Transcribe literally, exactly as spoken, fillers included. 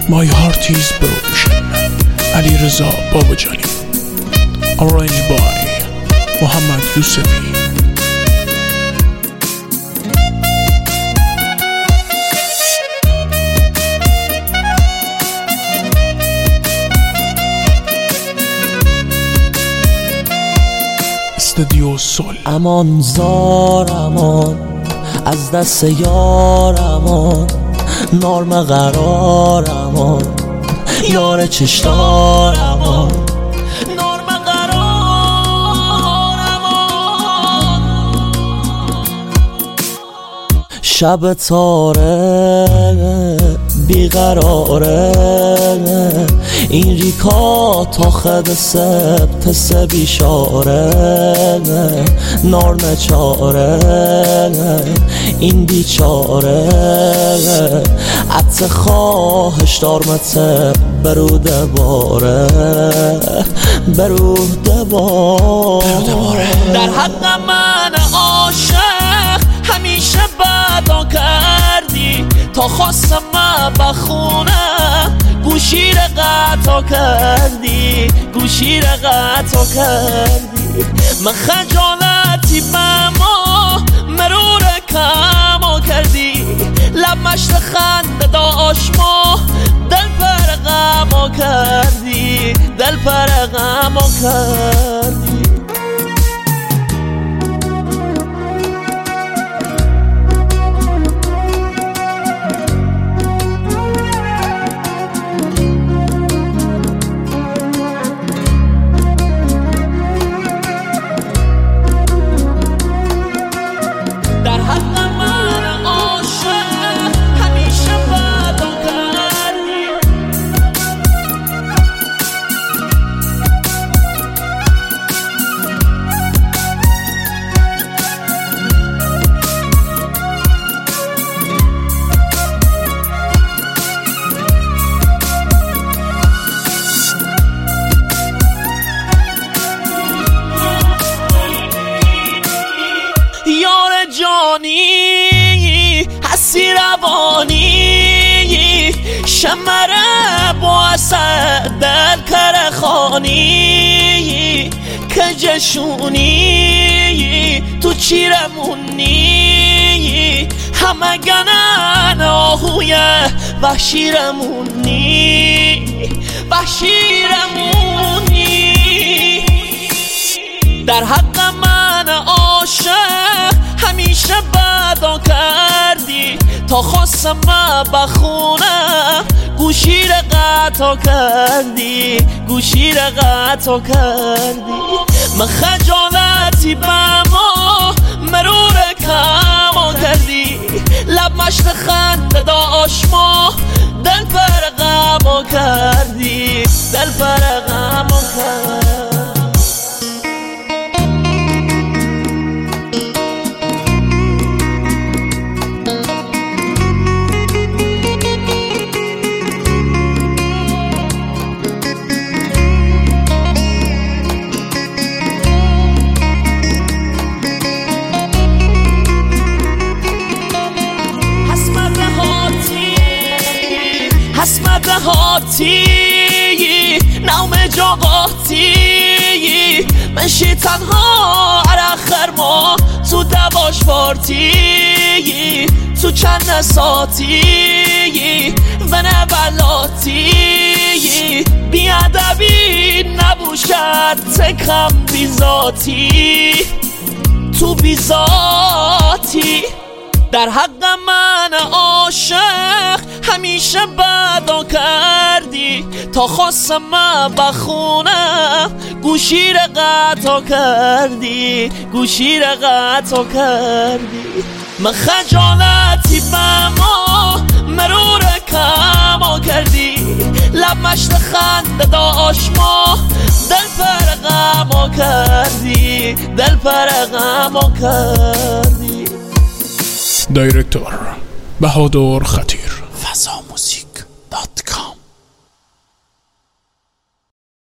My heart is broken. علیرضا باباجانی. Arranged by محمد یوسفی. استودیو سول. امان زار امان از دست یار امان، نرم قرار امان، یار چشتار امان، نرم قرار امان. شب تاره بیقراره، این ریکا تا خد سبت سه بیشاره، نار نچاره این بیچاره، عط خواهش دارمته بروده باره، بروده باره. در حق من عاشق همیشه بدا کردی، تا خواستم من بخونم گوشی را قطع کردی، گوشی را قطع کردی. من خجالتی بما مرور کما کردی، لب مشت خنده داشت ما دل پر غما کردی، دل پر غما کردی. جانی حسی روانی شمره با اصد دل کرخانی، که جشونی تو چیرمونی، همه گنن آهوی وحشیرمونی، وحشیرمونی. در حق من عاشق همیشه بدا کردی، تا خواستم من بخونم گوشی را قطع کردی، گوشی را قطع کردی. من خجالتی بما مرور کما کردی، لب مشت خنده داشت ما دل پر غما کردی، دل پر غما کردی. حسمت هاتی نوم جاقاتی، منشی تنها عرخر ما تو دواش پارتی، تو چند ساتی و نبلاتی، بیادبی نبوشد تکم بیزاتی، تو بیزاتی. در حق من عاشق همیشه بدا کردی، تا خواستم من بخونم گوشی را قطع کردی، گوشی را قطع کردی. من خجالتی بما مرور کما کردی، لب مشت خنده داشت ما دل پر غما کردی، دل پر غما کردی. دایرکتور بهادر خطیر.